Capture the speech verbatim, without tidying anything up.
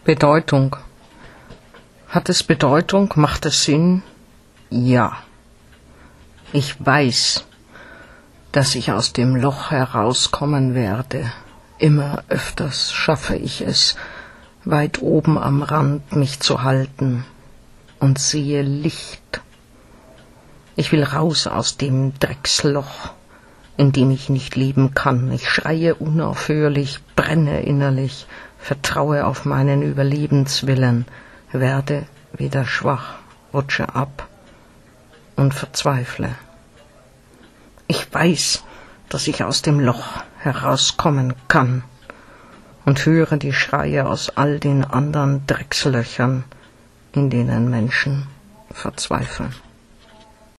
Bedeutung. Hat es Bedeutung? Macht es Sinn? Ja. Ich weiß, dass ich aus dem Loch herauskommen werde. Immer öfters schaffe ich es, weit oben am Rand mich zu halten und sehe Licht. Ich will raus aus dem Drecksloch, in dem ich nicht leben kann. Ich schreie unaufhörlich, brenne innerlich, vertraue auf meinen Überlebenswillen, werde wieder schwach, rutsche ab und verzweifle. Ich weiß, dass ich aus dem Loch herauskommen kann und höre die Schreie aus all den anderen Dreckslöchern, in denen Menschen verzweifeln.